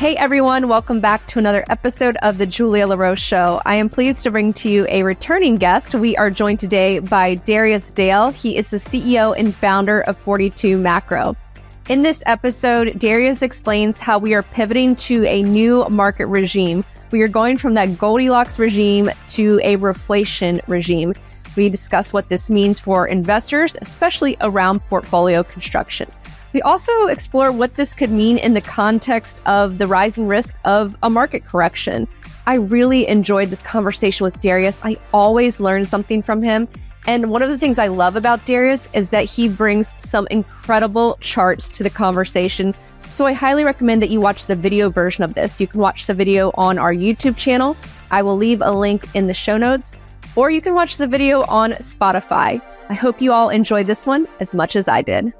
Hey everyone, welcome back to another episode of the Julia LaRose Show. I am pleased to bring to you a returning guest. We are joined today by Darius Dale. He is the CEO and founder of 42 Macro. In this episode, Darius explains how we are pivoting to a new market regime. We are going from that Goldilocks regime to a reflation regime. We discuss what this means for investors, especially around portfolio construction. We also explore what this could mean in the context of the rising risk of a market correction. I really enjoyed this conversation with Darius. I always learn something from him. And one of the things I love about Darius is that he brings some incredible charts to the conversation. So I highly recommend that you watch the video version of this. You can watch the video on our YouTube channel. I will leave a link in the show notes, or you can watch the video on Spotify. I hope you all enjoyed this one as much as I did.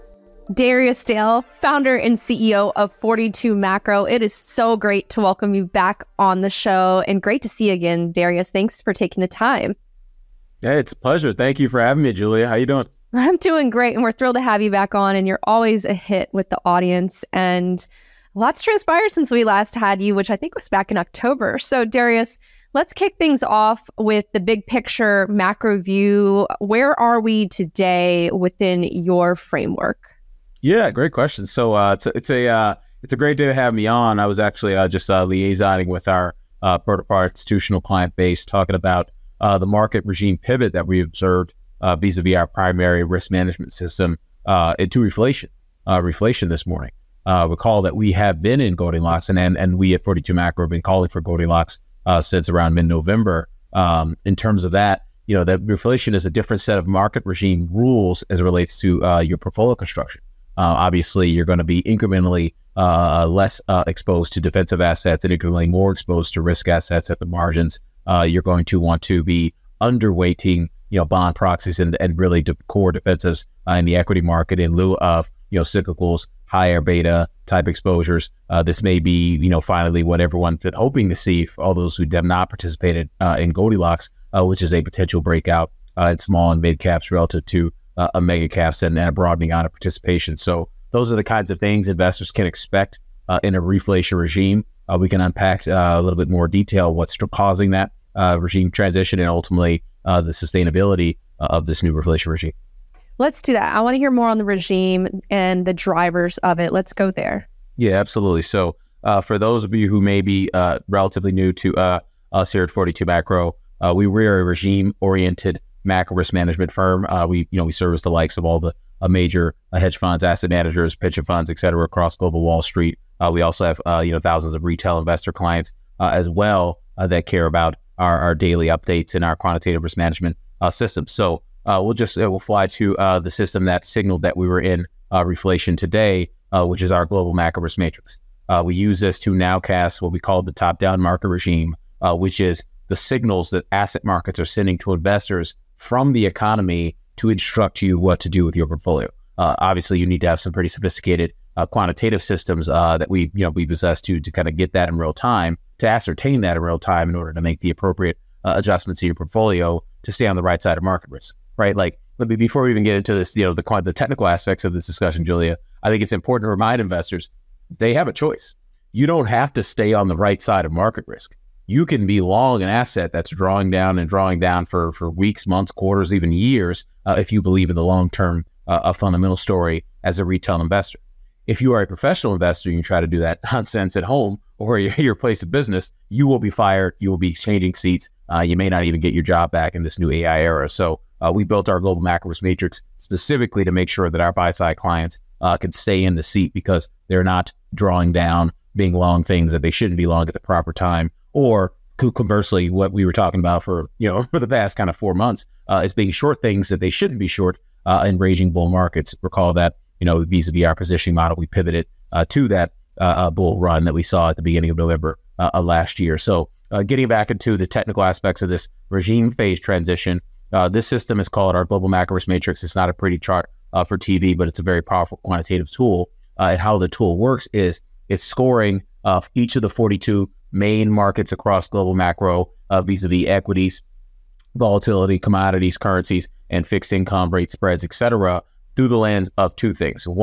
Darius Dale, founder and CEO of 42 Macro. It is so great to welcome you back on the show and great to see you again, Darius. Thanks for taking the time. Yeah, it's a pleasure. Thank you for having me, Julia. How you doing? I'm doing great, and we're thrilled to have you back on, and you're always a hit with the audience, and lots transpired since we last had you, which I think was back in October. So Darius, let's kick things off with the big picture macro view. Where are we today within your framework? Yeah, great question. So it's a great day to have me on. I was actually just liaisoning with our protocol institutional client base, talking about the market regime pivot that we observed vis-a-vis our primary risk management system into reflation this morning. Recall that we have been in Goldilocks, and we at 42 Macro have been calling for Goldilocks since around mid-November. In terms of that, you know, that reflation is a different set of market regime rules as it relates to your portfolio construction. Obviously, you're going to be incrementally less exposed to defensive assets and incrementally more exposed to risk assets at the margins. You're going to want to be underweighting, bond proxies and really core defensives in the equity market in lieu of, cyclicals, higher beta type exposures. This may be, finally what everyone's been hoping to see for all those who have not participated in Goldilocks, which is a potential breakout in small and mid caps relative to a mega caps and a broadening out of participation. So those are the kinds of things investors can expect in a reflation regime. We can unpack a little bit more detail what's causing that regime transition and ultimately the sustainability of this new reflation regime. Let's do that. I want to hear more on the regime and the drivers of it. Let's go there. Yeah, absolutely. So for those of you who may be relatively new to us here at 42 Macro, we're a regime-oriented macro risk management firm. We service the likes of all the major hedge funds, asset managers, pension funds, et cetera, across global Wall Street. We also have thousands of retail investor clients as well that care about our daily updates in our quantitative risk management system. So we'll fly to the system that signaled that we were in reflation today, which is our global macro risk matrix. We use this to nowcast what we call the top-down market regime, which is the signals that asset markets are sending to investors from the economy to instruct you what to do with your portfolio. Obviously, you need to have some pretty sophisticated quantitative systems that we possess to kind of get that in real time, to ascertain that in real time in order to make the appropriate adjustments in your portfolio to stay on the right side of market risk, right? Like, before we even get into this, the technical aspects of this discussion, Julia, I think it's important to remind investors they have a choice. You don't have to stay on the right side of market risk. You can be long an asset that's drawing down for weeks, months, quarters, even years, if you believe in the long-term fundamental story as a retail investor. If you are a professional investor and you try to do that nonsense at home or your place of business, you will be fired. You will be changing seats. You may not even get your job back in this new AI era. So we built our global macro risk matrix specifically to make sure that our buy-side clients can stay in the seat because they're not drawing down, being long things that they shouldn't be long at the proper time. Or conversely, what we were talking about for the past kind of 4 months is being short things that they shouldn't be short in raging bull markets. Recall that vis-a-vis our positioning model, we pivoted to that bull run that we saw at the beginning of November last year. So getting back into the technical aspects of this regime phase transition, this system is called our global macro risk matrix. It's not a pretty chart for TV, but it's a very powerful quantitative tool. And how the tool works is it's scoring each of the 42 main markets across global macro vis-a-vis equities, volatility, commodities, currencies, and fixed income rate spreads, et cetera, through the lens of two things. One,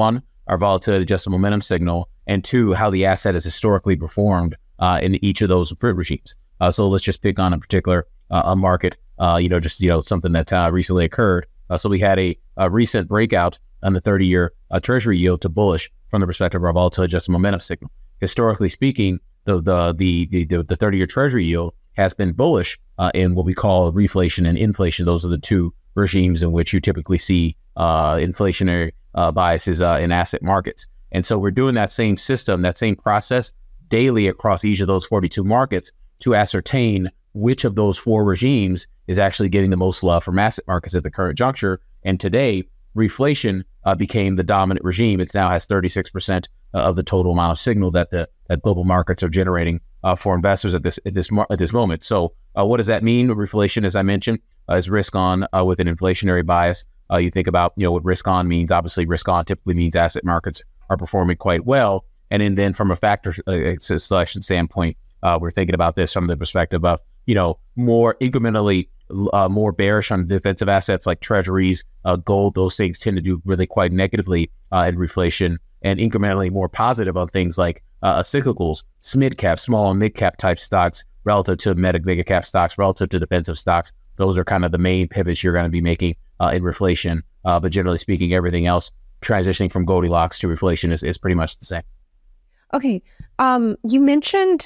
our volatility adjusted momentum signal, and two, how the asset has historically performed in each of those regimes. So let's just pick on a particular a market, something that recently occurred. So we had a recent breakout on the 30-year Treasury yield to bullish from the perspective of our volatility adjusted momentum signal. Historically speaking, the 30-year Treasury yield has been bullish in what we call reflation and inflation. Those are the two regimes in which you typically see inflationary biases in asset markets. And so we're doing that same system, that same process daily across each of those 42 markets to ascertain which of those four regimes is actually getting the most love from asset markets at the current juncture. And today, reflation became the dominant regime. It now has 36% of the total amount of signal that global markets are generating for investors at this moment. So what does that mean? Reflation, as I mentioned, is risk on with an inflationary bias. You think about what risk on means. Obviously, risk on typically means asset markets are performing quite well. And then from a factor selection standpoint, we're thinking about this from the perspective of more incrementally more bearish on defensive assets like treasuries, gold. Those things tend to do really quite negatively in reflation, and incrementally more positive on things like cyclicals, mid cap, small and mid cap type stocks relative to mega cap stocks, relative to defensive stocks. Those are kind of the main pivots you're going to be making in reflation. But generally speaking, everything else transitioning from Goldilocks to reflation is pretty much the same. Okay. You mentioned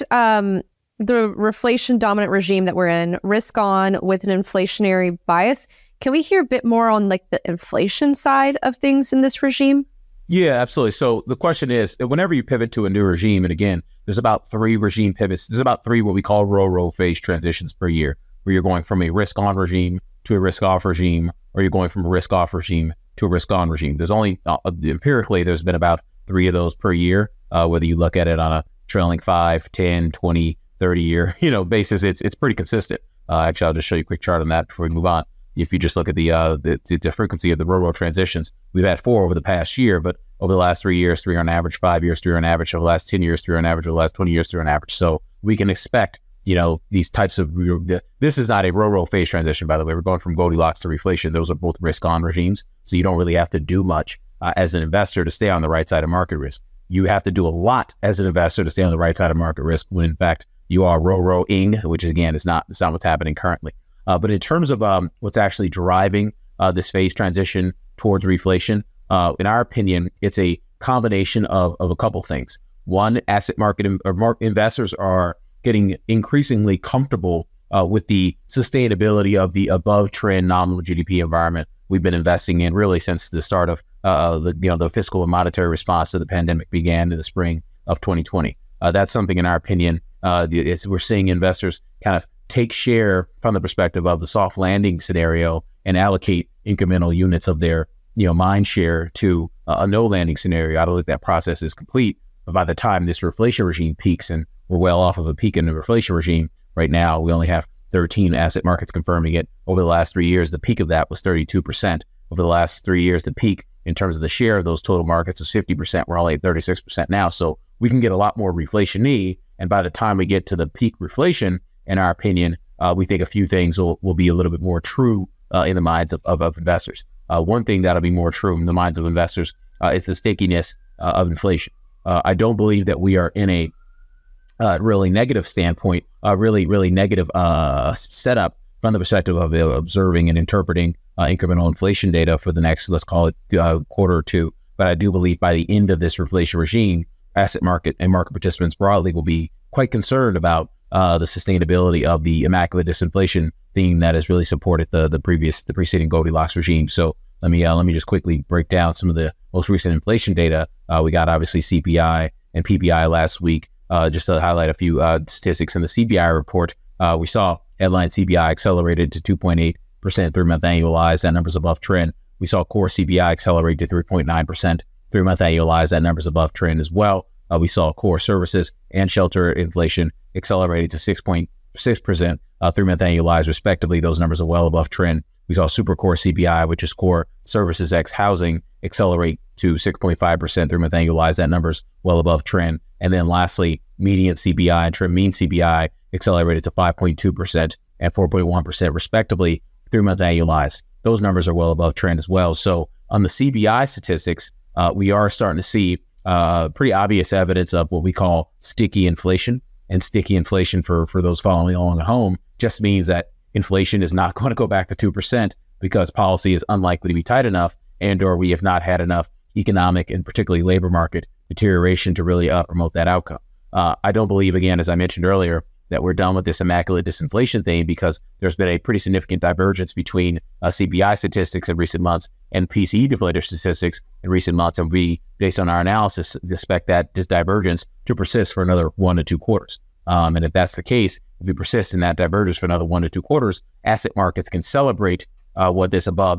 the reflation dominant regime that we're in, risk on with an inflationary bias. Can we hear a bit more on like the inflation side of things in this regime? Yeah, absolutely. So the question is, whenever you pivot to a new regime, and again, there's about 3 regime pivots. There's about 3 what we call row phase transitions per year, where you're going from a risk on regime to a risk off regime, or you're going from a risk off regime to a risk on regime. There's only, empirically, there's been about 3 of those per year, whether you look at it on a trailing 5, 10, 20, 30-year, basis. It's pretty consistent. Actually, I'll just show you a quick chart on that before we move on. If you just look at the frequency of the row transitions, we've had 4 over the past year, but over the last 3 years, 3 on average, 5 years, 3 on average, over the last 10 years, 3 on average, over the last 20 years, 3 on average. So we can expect, these types of, this is not a row phase transition, by the way. We're going from Goldilocks to reflation. Those are both risk on regimes. So you don't really have to do much as an investor to stay on the right side of market risk. You have to do a lot as an investor to stay on the right side of market risk when in fact you are row-ing, which again is not what's happening currently. But in terms of what's actually driving this phase transition towards reflation, in our opinion, it's a combination of a couple things. One, asset market investors are getting increasingly comfortable with the sustainability of the above trend nominal GDP environment we've been investing in really since the start of the fiscal and monetary response to the pandemic began in the spring of 2020. That's something, in our opinion, we're seeing investors kind of take share from the perspective of the soft landing scenario and allocate incremental units of their mind share to a no landing scenario. I don't think that process is complete, but by the time this reflation regime peaks, and we're well off of a peak in the reflation regime right now, we only have 13 asset markets confirming it. Over the last 3 years, the peak of that was 32%. Over the last 3 years, the peak in terms of the share of those total markets was 50%. We're only at 36% now. So we can get a lot more reflation-y. And by the time we get to the peak reflation, in our opinion, we think a few things will be a little bit more true in the minds of investors. One thing that'll be more true in the minds of investors is the stickiness of inflation. I don't believe that we are in a really negative standpoint, really negative setup from the perspective of observing and interpreting incremental inflation data for the next, let's call it quarter or two. But I do believe by the end of this reflation regime, asset market and market participants broadly will be quite concerned about the sustainability of the immaculate disinflation theme that has really supported the preceding Goldilocks regime. So let me just quickly break down some of the most recent inflation data. We got obviously CPI and PPI last week. Just to highlight a few statistics in the CPI report, we saw headline CPI accelerated to 2.8% 3-month annualized. That number's above trend. We saw core CPI accelerate to 3.9% 3-month annualized. That number's above trend as well. We saw core services and shelter inflation accelerated to 6.6% 3-month annualized, respectively. Those numbers are well above trend. We saw super core CPI, which is core services X housing, accelerate to 6.5% 3-month annualized. That number's well above trend. And then lastly, median CPI and trim mean CPI accelerated to 5.2% and 4.1% respectively 3-month annualized. Those numbers are well above trend as well. So on the CPI statistics, we are starting to see pretty obvious evidence of what we call sticky inflation. And sticky inflation, for those following along at home, just means that inflation is not going to go back to 2% because policy is unlikely to be tight enough, and or we have not had enough economic and particularly labor market deterioration to really promote that outcome. I don't believe, again, as I mentioned earlier, that we're done with this immaculate disinflation thing, because there's been a pretty significant divergence between CPI statistics in recent months and PCE deflator statistics in recent months. And we, based on our analysis, expect that this divergence to persist for another 1 to 2 quarters. And if that's the case, if we persist in that divergence for another 1 to 2 quarters, asset markets can celebrate what this above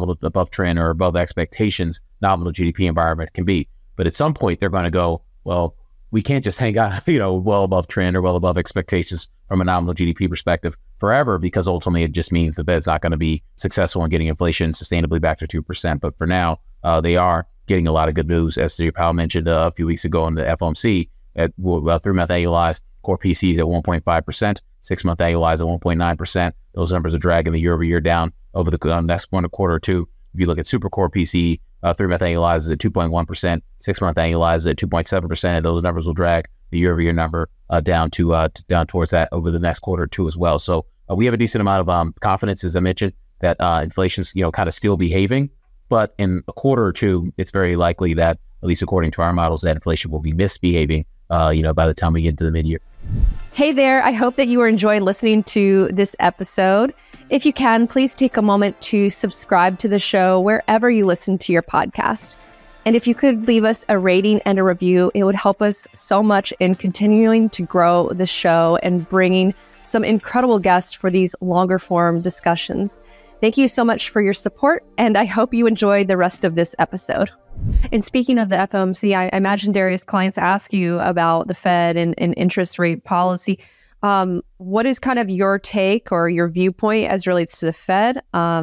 trend or above expectations nominal GDP environment can be. But at some point, they're going to go, well, we can't just hang out, well above trend or well above expectations from a nominal GDP perspective forever, because ultimately it just means the Fed's not going to be successful in getting inflation sustainably back to 2%. But for now, they are getting a lot of good news, as Steve Powell mentioned a few weeks ago in the FOMC, at 3-month annualized core PCs at 1.5%, 6-month annualized at 1.9%. Those numbers are dragging the year-over-year down over the next 1 quarter or two. If you look at super core PCE, 3-month annualized at 2.1%, 6-month annualized at 2.7%, and those numbers will drag the year-over-year number down towards that over the next quarter or two as well. So we have a decent amount of confidence, as I mentioned, that inflation's kind of still behaving, but in a quarter or two, it's very likely that, at least according to our models, that inflation will be misbehaving, by the time we get into the mid-year. Hey there, I hope that you are enjoying listening to this episode. If you can, please take a moment to subscribe to the show wherever you listen to your podcast. And if you could leave us a rating and a review, it would help us so much in continuing to grow the show and bringing some incredible guests for these longer form discussions. Thank you so much for your support, and I hope you enjoyed the rest of this episode. And speaking of the FOMC, I imagine, Darius, clients ask you about the Fed and interest rate policy. What is kind of your take or your viewpoint as relates to the Fed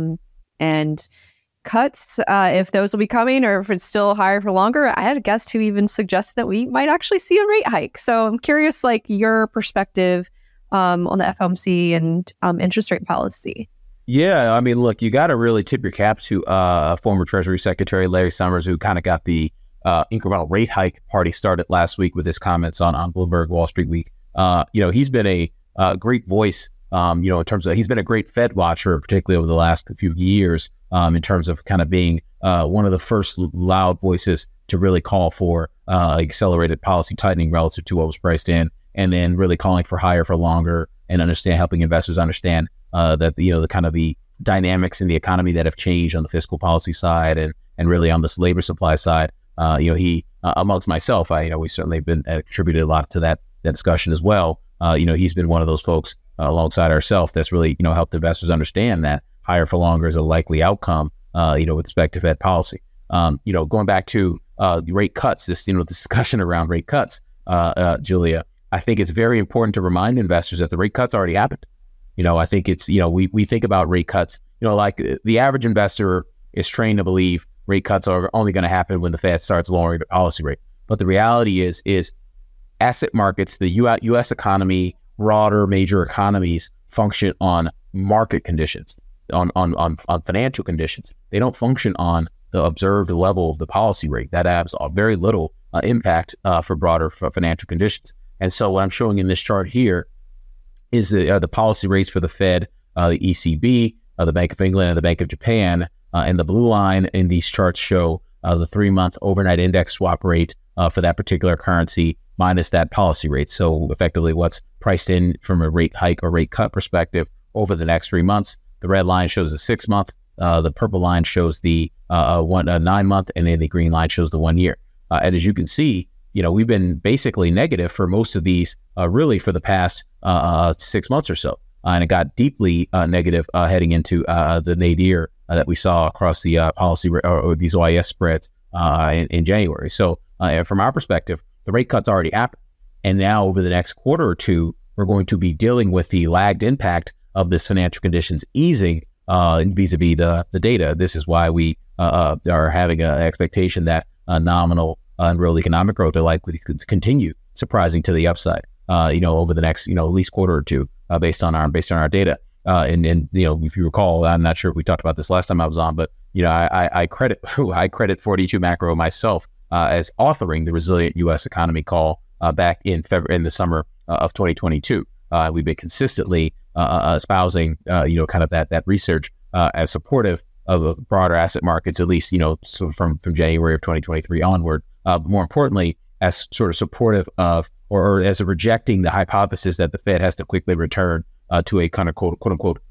and cuts, if those will be coming or if it's still higher for longer? I had a guest who even suggested that we might actually see a rate hike. So I'm curious, your perspective on the FOMC and interest rate policy. Yeah, I mean, look, you got to really tip your cap to former Treasury Secretary Larry Summers, who kind of got the incremental rate hike party started last week with his comments on Bloomberg Wall Street Week. He's been a great voice, in terms of, he's been a great Fed watcher, particularly over the last few years, in terms of kind of being one of the first loud voices to really call for accelerated policy tightening relative to what was priced in, and then really calling for higher for longer and helping investors understand that the kind of the dynamics in the economy that have changed on the fiscal policy side and really on this labor supply side. He amongst myself, we certainly have been attributed a lot to that discussion as well. He's been one of those folks alongside ourselves that's really helped investors understand that higher for longer is a likely outcome. With respect to Fed policy. Going back to the rate cuts, this discussion around rate cuts, Julia, I think it's very important to remind investors that the rate cuts already happened. I think it's, we think about rate cuts, like the average investor is trained to believe rate cuts are only going to happen when the Fed starts lowering the policy rate. But the reality is asset markets, the U.S. economy, broader major economies function on market conditions, on financial conditions. They don't function on the observed level of the policy rate. That has very little impact for broader financial conditions. And so what I'm showing in this chart here is the policy rates for the Fed, the ECB, the Bank of England, and the Bank of Japan. And the blue line in these charts show the 3-month overnight index swap rate for that particular currency minus that policy rate. So effectively what's priced in from a rate hike or rate cut perspective over the next 3 months. The red line shows the 6-month, the purple line shows the 9-month, and then the green line shows the 1 year. And as you can see, we've been basically negative for most of these really for the past 6 months or so. And it got deeply negative heading into the nadir that we saw across the policy or these OIS spreads in January. So from our perspective, the rate cuts already happened. And now over the next quarter or two, we're going to be dealing with the lagged impact of this financial conditions easing vis-a-vis the data. This is why we are having an expectation that nominal and real economic growth are likely to continue surprising to the upside, over the next, at least quarter or two, based on our data. And if you recall, I'm not sure if we talked about this last time I was on, but I credit 42 Macro myself as authoring the Resilient U.S. Economy call back in the summer of 2022. We've been consistently espousing kind of that research as supportive of broader asset markets, at least so from January of 2023 onward. More importantly, as sort of supportive of or as a rejecting the hypothesis that the Fed has to quickly return to a kind of quote unquote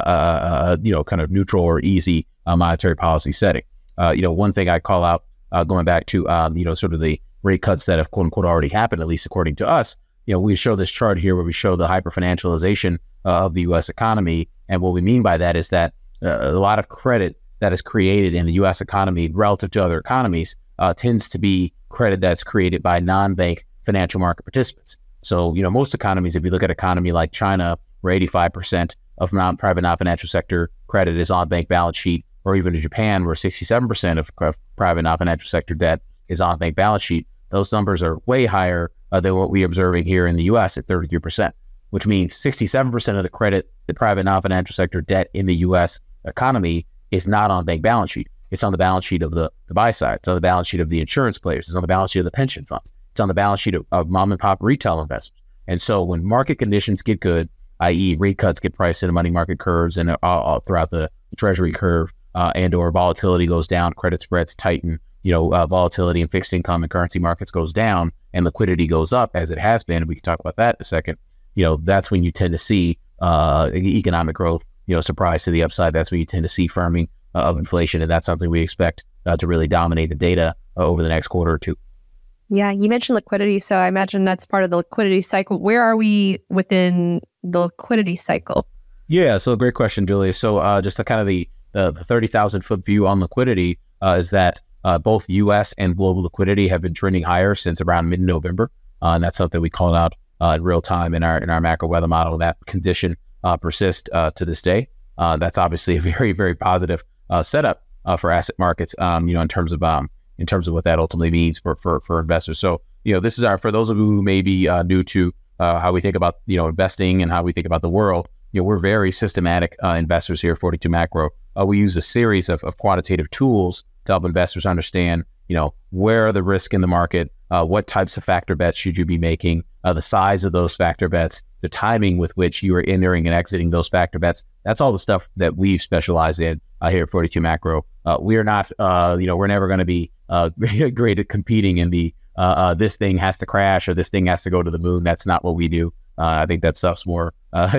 kind of neutral or easy monetary policy setting. One thing I call out going back to sort of the rate cuts that have quote unquote already happened, at least according to us. We show this chart here where we show the hyperfinancialization of the U.S. economy, and what we mean by that is that a lot of credit that is created in the U.S. economy relative to other economies tends to be credit that's created by non-bank financial market participants. So, most economies, if you look at an economy like China, where 85% of private non-financial sector credit is on bank balance sheet, or even in Japan, where 67% of private non-financial sector debt is on bank balance sheet, those numbers are way higher than what we're observing here in the U.S. at 33%, which means 67% of the credit, the private non-financial sector debt in the U.S. economy is not on bank balance sheet. It's on the balance sheet of the buy side. It's on the balance sheet of the insurance players. It's on the balance sheet of the pension funds. It's on the balance sheet of mom and pop retail investors. And so when market conditions get good, i.e. rate cuts get priced into money market curves and all throughout the treasury curve, and or volatility goes down, credit spreads tighten, volatility in fixed income and currency markets goes down and liquidity goes up, as it has been, and we can talk about that in a second, that's when you tend to see economic growth, surprise to the upside. That's when you tend to see firming of inflation, and that's something we expect to really dominate the data over the next quarter or two. Yeah, you mentioned liquidity, so I imagine that's part of the liquidity cycle. Where are we within the liquidity cycle? Yeah, so great question, Julia. So just a kind of the 30,000 foot view on liquidity is that both U.S. and global liquidity have been trending higher since around mid-November, and that's something we called out in real time in our macro weather model. That condition persists to this day. That's obviously a very, very positive setup for asset markets. In terms of what that ultimately means for investors. So this is for those of you who may be new to how we think about investing and how we think about the world. We're very systematic investors here at 42 Macro. We use a series of quantitative tools to help investors understand, where are the risks in the market, what types of factor bets should you be making, the size of those factor bets, the timing with which you are entering and exiting those factor bets. That's all the stuff that we specialize in here at 42 Macro. We're not, we're never going to be great at competing in the this thing has to crash or this thing has to go to the moon. That's not what we do. I think that stuff's more,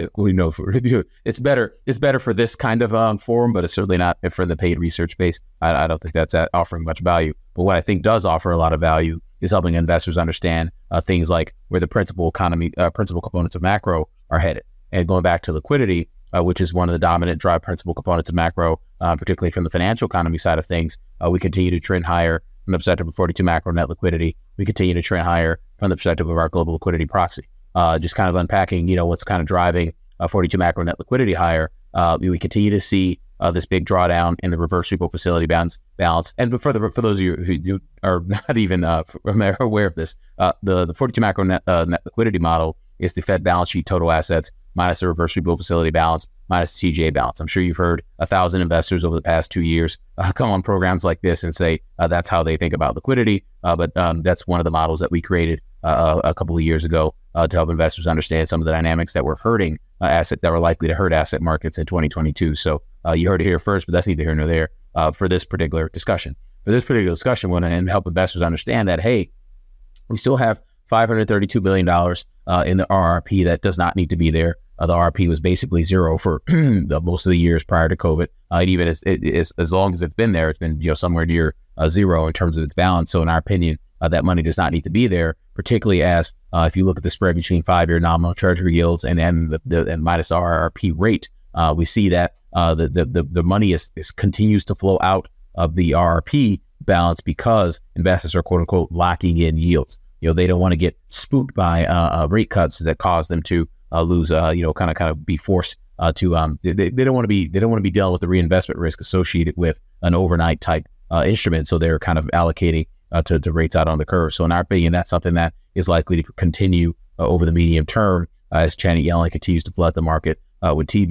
it's better for this kind of forum, but it's certainly not for the paid research space. I don't think that's offering much value. But what I think does offer a lot of value is helping investors understand things like where the principal components of macro are headed. And going back to liquidity, which is one of the dominant principal components of macro, particularly from the financial economy side of things, we continue to trend higher from the perspective of 42 Macro net liquidity. We continue to trend higher from the perspective of our global liquidity proxy. Just kind of unpacking, what's kind of driving 42 Macro net liquidity higher. We continue to see this big drawdown in the reverse repo facility balance. And for those of you who are not even aware of this, the 42 Macro net liquidity model is the Fed balance sheet total assets minus the reverse repo facility balance minus the TGA balance. I'm sure you've heard 1,000 investors over the past 2 years come on programs like this and say that's how they think about liquidity. But that's one of the models that we created a couple of years ago to help investors understand some of the dynamics that were hurting that were likely to hurt asset markets in 2022. So you heard it here first, but that's neither here nor there for this particular discussion. For this particular discussion, we want to help investors understand that, hey, we still have $532 billion in the RRP that does not need to be there. The RRP was basically zero for most of the years prior to COVID. And even as long as it's been there, it's been somewhere near zero in terms of its balance. So in our opinion, that money does not need to be there, particularly as if you look at the spread between 5-year nominal treasury yields and minus the RRP rate, we see that the money continues to flow out of the RRP balance because investors are quote unquote locking in yields. They don't want to get spooked by rate cuts that cause them to lose, kind of be forced to. They don't want to be dealing with the reinvestment risk associated with an overnight type instrument. So they're kind of allocating to rates out on the curve. So in our opinion, that's something that is likely to continue over the medium term as Janet Yellen continues to flood the market with T-bills.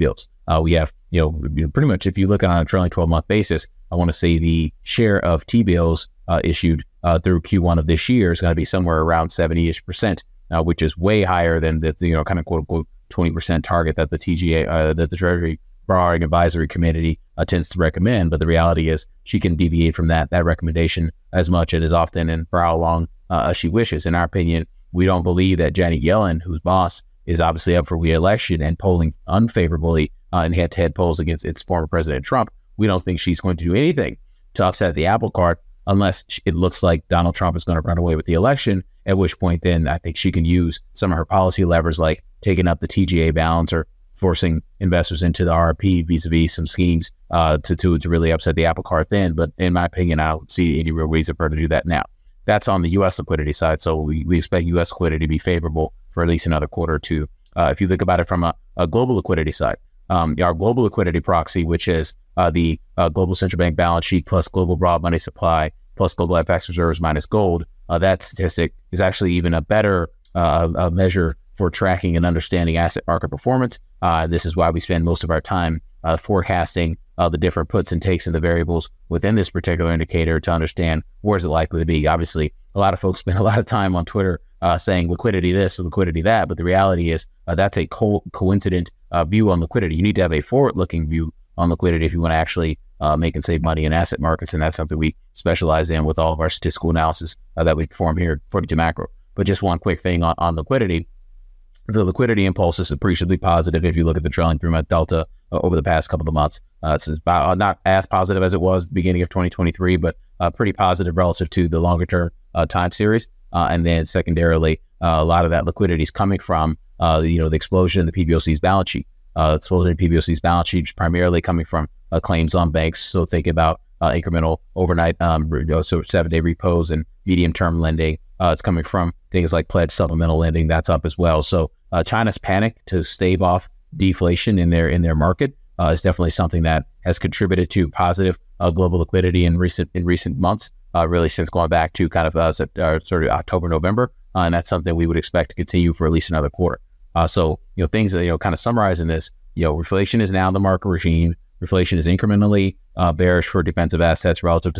We have, pretty much if you look at on a trailing 12-month basis, I want to say the share of T-bills issued through Q1 of this year is going to be somewhere around 70-ish%, which is way higher than the kind of quote unquote 20% target that the TGA, that the Treasury Borrowing Advisory Committee tends to recommend. But the reality is she can deviate from that recommendation as much and as often and for how long as she wishes. In our opinion, we don't believe that Janet Yellen, whose boss is obviously up for re-election and polling unfavorably in head-to-head polls against its former President Trump, we don't think she's going to do anything to upset the apple cart unless it looks like Donald Trump is going to run away with the election, at which point then I think she can use some of her policy levers like taking up the TGA balance or forcing investors into the RRP vis-a-vis some schemes to really upset the apple cart then. But in my opinion, I don't see any real reason for her to do that now. That's on the U.S. liquidity side. So we expect U.S. liquidity to be favorable for at least another quarter or two. If you think about it from a global liquidity side, our global liquidity proxy, which is the global central bank balance sheet plus global broad money supply plus global FX reserves minus gold, that statistic is actually even a better measure for tracking and understanding asset market performance. This is why we spend most of our time forecasting the different puts and takes and the variables within this particular indicator to understand where is it likely to be. Obviously, a lot of folks spend a lot of time on Twitter saying liquidity this or liquidity that, but the reality is that's a coincident view on liquidity. You need to have a forward-looking view on liquidity if you want to actually make and save money in asset markets, and that's something we specialize in with all of our statistical analysis that we perform here at 42 Macro. But just one quick thing on liquidity. The liquidity impulse is appreciably positive if you look at the trailing 3-month delta over the past couple of months. It's about, not as positive as it was at the beginning of 2023, but pretty positive relative to the longer term time series. And then secondarily, a lot of that liquidity is coming from the explosion in the PBOC's balance sheet. Explosion in PBOC's balance sheet is primarily coming from claims on banks. So think about incremental overnight, so 7-day repos and medium-term lending. It's coming from things like pledged supplemental lending. That's up as well. So China's panic to stave off deflation in their market is definitely something that has contributed to positive global liquidity in recent months, really since going back to kind of sort of October, November. And that's something we would expect to continue for at least another quarter. So things that, kind of summarizing this, reflation is now the market regime. Reflation is incrementally bearish for defensive assets relative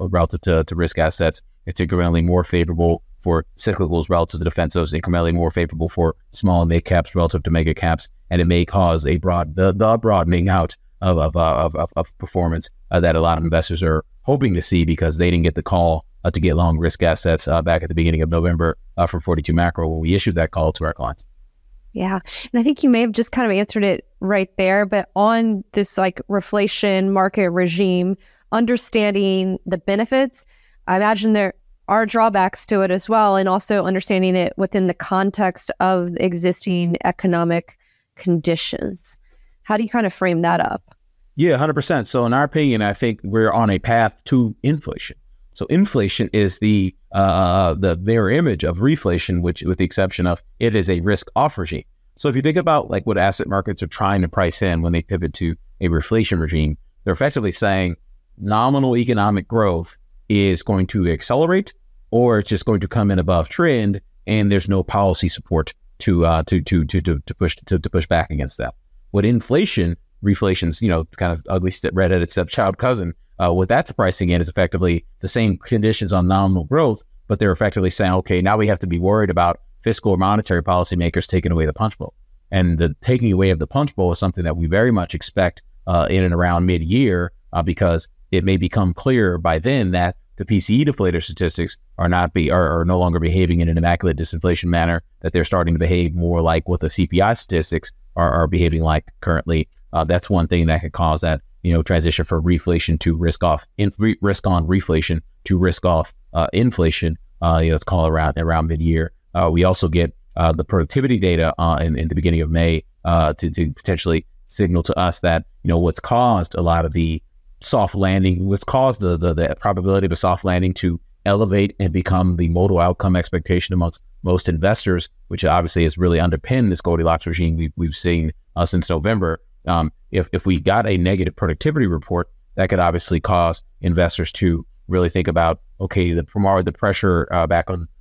to risk assets. It's incrementally more favorable for cyclicals relative to defensives, incrementally more favorable for small and mid caps relative to mega caps, and it may cause the broadening out of performance that a lot of investors are hoping to see because they didn't get the call to get long risk assets back at the beginning of November from 42 Macro when we issued that call to our clients. Yeah. And I think you may have just kind of answered it right there, but on this like reflation market regime, understanding the benefits, I imagine there are drawbacks to it as well, and also understanding it within the context of existing economic conditions. How do you kind of frame that up? Yeah, 100%. So in our opinion, I think we're on a path to inflation. So inflation is the mirror image of reflation, which with the exception of it is a risk-off regime. So if you think about like what asset markets are trying to price in when they pivot to a reflation regime, they're effectively saying nominal economic growth is going to accelerate or it's just going to come in above trend and there's no policy support to push back against that. What reflation's, kind of ugly red-headed stepchild cousin, what that's pricing in is effectively the same conditions on nominal growth, but they're effectively saying, okay, now we have to be worried about fiscal or monetary policymakers taking away the punch bowl. And the taking away of the punch bowl is something that we very much expect in and around mid-year because it may become clear by then that the PCE deflator statistics are no longer behaving in an immaculate disinflation manner, that they're starting to behave more like what the CPI statistics are behaving like currently. That's one thing that could cause that transition from reflation to risk on reflation to risk off inflation. Let's call it around mid-year. We also get the productivity data in the beginning of May to potentially signal to us that what's caused a lot of the soft landing, what's caused the probability of a soft landing to elevate and become the modal outcome expectation amongst most investors, which obviously has really underpinned this Goldilocks regime we've seen since November. If we got a negative productivity report, that could obviously cause investors to really think about, okay, the pressure back on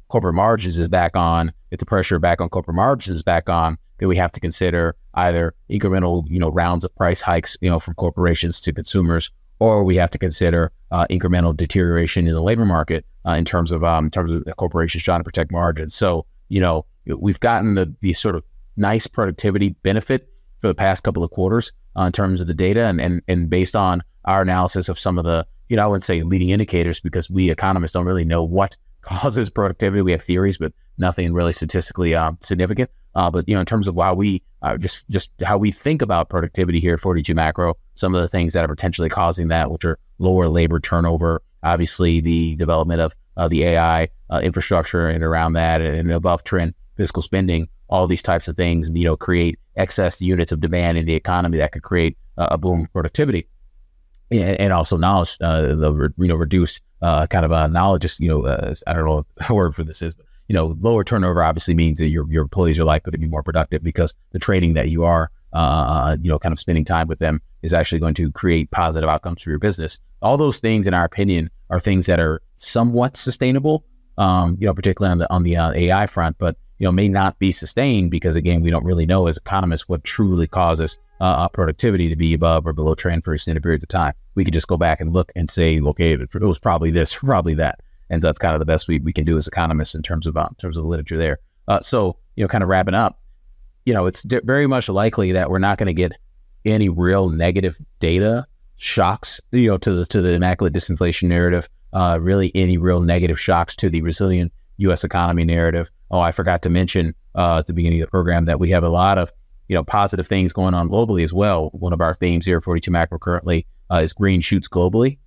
corporate margins is back on, if the pressure back on corporate margins is back on, then we have to consider either incremental, rounds of price hikes, from corporations to consumers, or we have to consider incremental deterioration in the labor market in terms of the corporations trying to protect margins. So, we've gotten the sort of nice productivity benefit for the past couple of quarters in terms of the data, and based on our analysis of some of the, I wouldn't say leading indicators, because we economists don't really know what causes productivity. We have theories, but nothing really statistically significant. But in terms of how we just how we think about productivity here at 42 Macro, some of the things that are potentially causing that, which are lower labor turnover, obviously the development of the AI infrastructure and around that, and above trend fiscal spending, all these types of things, create excess units of demand in the economy that could create a boom in productivity, and also knowledge, reduced kind of knowledge. Just I don't know what the word for this is, but lower turnover obviously means that your employees are likely to be more productive, because the training that you are kind of spending time with them is actually going to create positive outcomes for your business. All those things, in our opinion, are things that are somewhat sustainable, particularly on the AI front, but may not be sustained, because again, we don't really know as economists what truly causes productivity to be above or below trend for extended periods of time. We could just go back and look and say, okay, it was probably this, probably that. And that's kind of the best we can do as economists in terms of the literature there. So, kind of wrapping up, it's very much likely that we're not going to get any real negative data shocks, to the immaculate disinflation narrative, really any real negative shocks to the resilient U.S. economy narrative. Oh, I forgot to mention at the beginning of the program that we have a lot of, positive things going on globally as well. One of our themes here at 42 Macro currently is green shoots globally.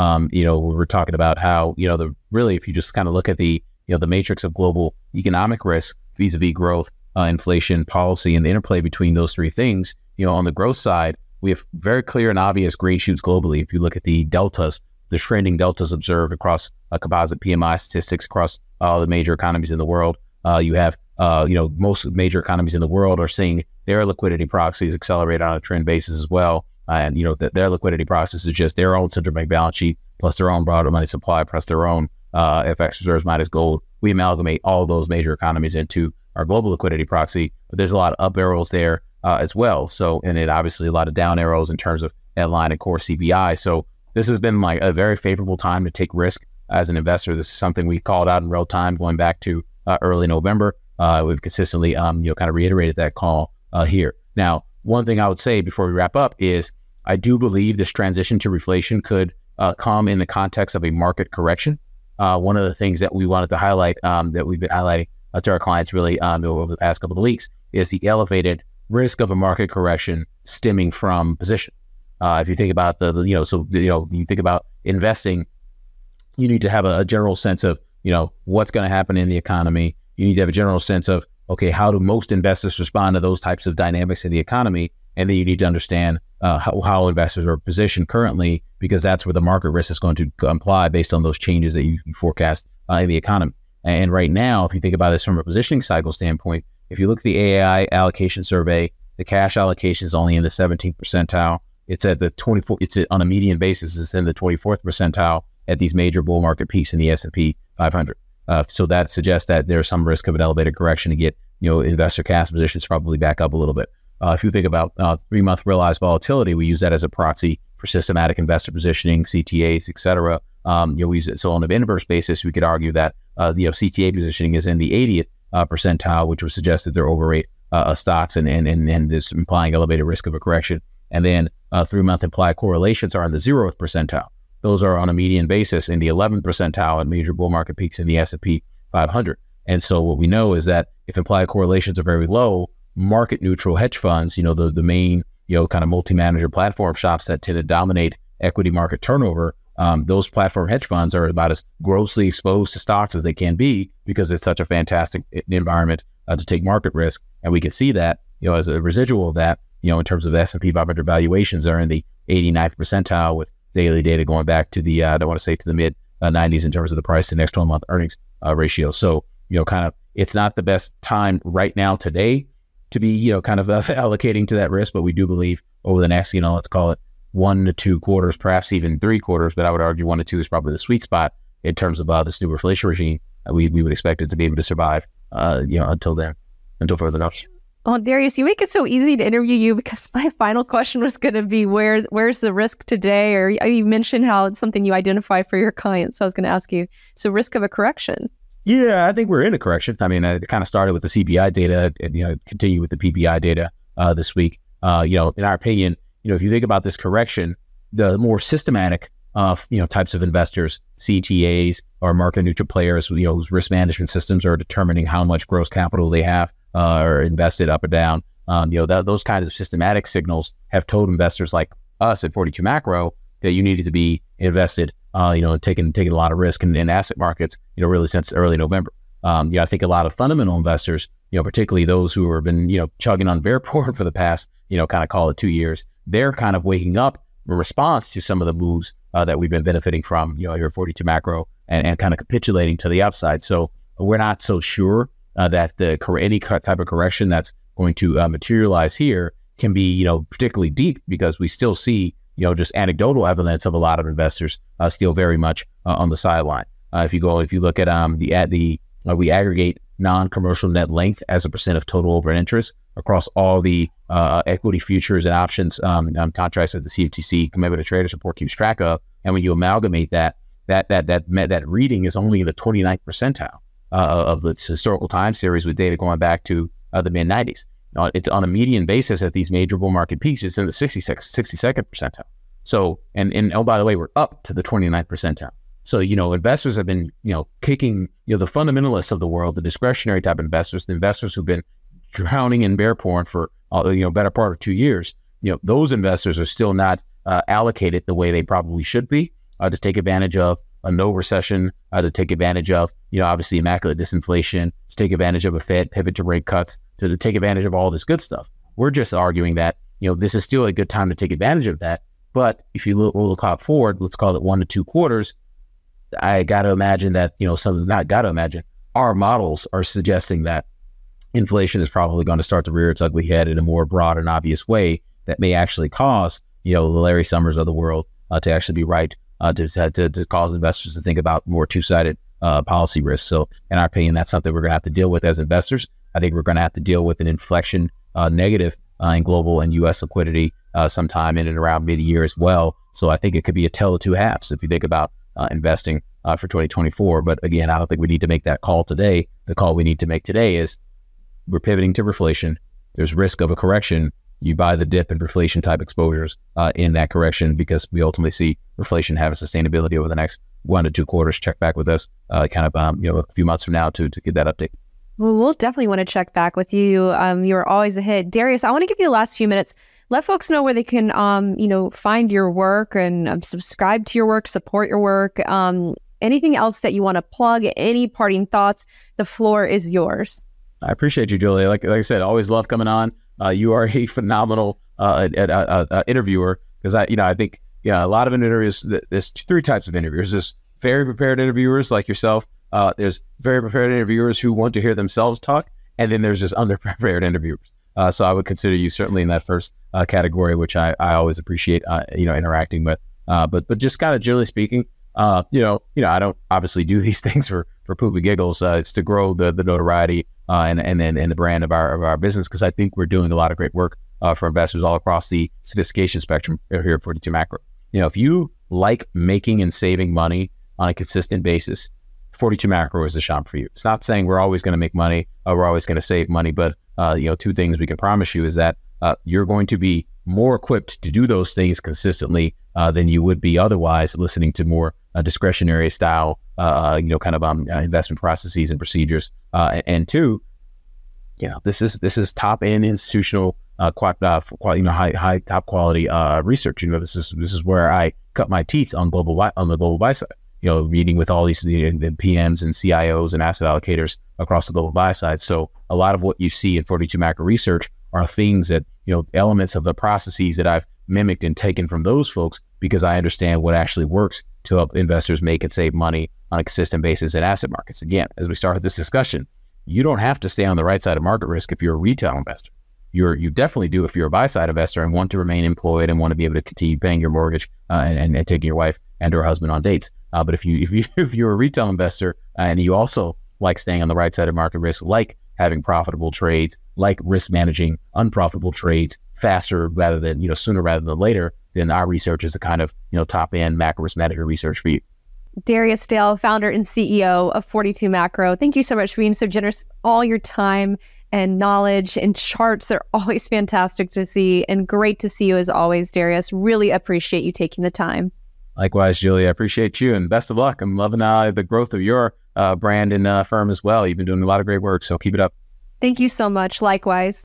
We're talking about how, if you just kind of look at the matrix of global economic risk vis-a-vis growth, inflation, policy, and the interplay between those three things, on the growth side, we have very clear and obvious green shoots globally. If you look at the deltas, the trending deltas observed across composite PMI statistics across all the major economies in the world, you have, most major economies in the world are seeing their liquidity proxies accelerate on a trend basis as well. And, their liquidity process is just their own central bank balance sheet, plus their own broader money supply, plus their own FX reserves minus gold. We amalgamate all those major economies into our global liquidity proxy, but there's a lot of up arrows there as well. So, and it obviously a lot of down arrows in terms of headline and core CPI. So this has been like a very favorable time to take risk as an investor. This is something we called out in real time going back to early November. We've consistently, kind of reiterated that call here. Now, one thing I would say before we wrap up is I do believe this transition to reflation could come in the context of a market correction. One of the things that we wanted to highlight, that we've been highlighting to our clients really over the past couple of weeks, is the elevated risk of a market correction stemming from position. If you think about you think about investing, you need to have a general sense of, what's going to happen in the economy. You need to have a general sense of, okay, how do most investors respond to those types of dynamics in the economy? And then you need to understand how investors are positioned currently, because that's where the market risk is going to apply based on those changes that you forecast in the economy. And right now, if you think about this from a positioning cycle standpoint, if you look at the AI allocation survey, the cash allocation is only in the 17th percentile. It's at the 24th. It's on a median basis. It's in the 24th percentile at these major bull market peaks in the S&P 500. So that suggests that there's some risk of an elevated correction to get investor cash positions probably back up a little bit. If you think about 3-month realized volatility, we use that as a proxy for systematic investor positioning, CTAs, et cetera. We use it. So on an inverse basis, we could argue that CTA positioning is in the 80th percentile, which would suggest that they're overweight stocks and this implying elevated risk of a correction. And then 3-month implied correlations are in the 0th percentile. Those are on a median basis in the 11th percentile at major bull market peaks in the S&P 500. And so what we know is that if implied correlations are very low, market neutral hedge funds, the main, kind of multi-manager platform shops that tend to dominate equity market turnover, those platform hedge funds are about as grossly exposed to stocks as they can be, because it's such a fantastic environment to take market risk. And we can see that, as a residual of that, in terms of S&P 500 valuations are in the 89th percentile with daily data going back to the, I don't want to say to the mid 90s in terms of the price to next 12-month earnings ratio. So, kind of, it's not the best time right now today to be, kind of allocating to that risk, but we do believe over the next, let's call it 1 to 2 quarters, perhaps even 3 quarters, but I would argue 1 to 2 is probably the sweet spot in terms of this new reflation regime. we would expect it to be able to survive, until then, until further notice. Well, Darius, you make it so easy to interview you, because my final question was going to be where's the risk today? Or you mentioned how it's something you identify for your clients. So I was going to ask you, so risk of a correction. Yeah, I think we're in a correction. I mean, I kind of started with the CPI data and, continue with the PPI data this week. In our opinion, if you think about this correction, the more systematic types of investors, CTAs or market neutral players, whose risk management systems are determining how much gross capital they have or invested up or down. Those kinds of systematic signals have told investors like us at 42 Macro that you needed to be invested, taking a lot of risk in asset markets, really since early November. I think a lot of fundamental investors, particularly those who have been, chugging on bear porn for the past, kind of call it 2 years, they're kind of waking up in response to some of the moves that we've been benefiting from, here at 42 Macro and kind of capitulating to the upside. So we're not so sure that any type of correction that's going to materialize here can be, particularly deep, because we still see, just anecdotal evidence of a lot of investors still very much on the sideline. If you look at we aggregate non-commercial net length as a percent of total open interest across all the equity futures and options contracts that the CFTC, Commitment Traders Report, keeps track of. And when you amalgamate that reading is only in the 29th percentile of its historical time series, with data going back to the mid 90s. It's on a median basis at these major bull market peaks, it's in the 62nd percentile. So, and oh, by the way, we're up to the 29th percentile. So, investors have been, kicking, the fundamentalists of the world, the discretionary type investors, the investors who've been drowning in bear porn for, better part of 2 years. Those investors are still not allocated the way they probably should be to take advantage of a no recession, to take advantage of, obviously immaculate disinflation, to take advantage of a Fed pivot to rate cuts, to take advantage of all this good stuff. We're just arguing that, this is still a good time to take advantage of that. But if you look out forward, let's call it 1 to 2 quarters, I got to imagine that, our models are suggesting that inflation is probably going to start to rear its ugly head in a more broad and obvious way that may actually cause, the Larry Summers of the world to actually be right, to cause investors to think about more two-sided policy risks. So in our opinion, that's something we're going to have to deal with as investors. I think we're going to have to deal with an inflection negative in global and U.S. liquidity sometime in and around mid-year as well. So I think it could be a tale of two halves if you think about investing for 2024. But again, I don't think we need to make that call today. The call we need to make today is we're pivoting to reflation. There's risk of a correction. You buy the dip and reflation type exposures in that correction, because we ultimately see reflation having sustainability over the next 1 to 2 quarters. Check back with us a few months from now to get that update. Well, we'll definitely want to check back with you. You're always ahead. Darius, I want to give you the last few minutes. Let folks know where they can, find your work and subscribe to your work, support your work. Anything else that you want to plug, any parting thoughts, the floor is yours. I appreciate you, Julia. Like I said, always love coming on. You are a phenomenal interviewer, because I think a lot of interviewers, there's 3 types of interviewers. There's very prepared interviewers like yourself. There's very prepared interviewers who want to hear themselves talk, and then there's just underprepared interviewers. So I would consider you certainly in that first category, which I always appreciate interacting with. But just kind of generally speaking, I don't obviously do these things for poop and giggles. It's to grow the notoriety and the brand of our business, because I think we're doing a lot of great work for investors all across the sophistication spectrum here at 42 Macro. If you like making and saving money on a consistent basis, 42 Macro is the shop for you. It's not saying we're always going to make money, we're always going to save money, but 2 things we can promise you is that you're going to be more equipped to do those things consistently than you would be otherwise listening to more discretionary style, investment processes and procedures. And 2, this is top end institutional, high top quality research. This is where I cut my teeth on the global buy side. Meeting with all these the PMs and CIOs and asset allocators across the global buy side. So a lot of what you see in 42 Macro Research are things that, elements of the processes that I've mimicked and taken from those folks, because I understand what actually works to help investors make and save money on a consistent basis in asset markets. Again, as we started this discussion, you don't have to stay on the right side of market risk if you're a retail investor. you definitely do if you're a buy-side investor and want to remain employed and want to be able to continue paying your mortgage and taking your wife and or husband on dates. But if you're a retail investor and you also like staying on the right side of market risk, like having profitable trades, like risk managing unprofitable trades faster rather than, sooner rather than later, then our research is the kind of, top end macro risk management research for you. Darius Dale, founder and CEO of 42 Macro. Thank you so much for being so generous with all your time and knowledge and charts. They're always fantastic to see and great to see you as always, Darius. Really appreciate you taking the time. Likewise, Julie, I appreciate you and best of luck. I'm loving the growth of your brand and firm as well. You've been doing a lot of great work, so keep it up. Thank you so much. Likewise.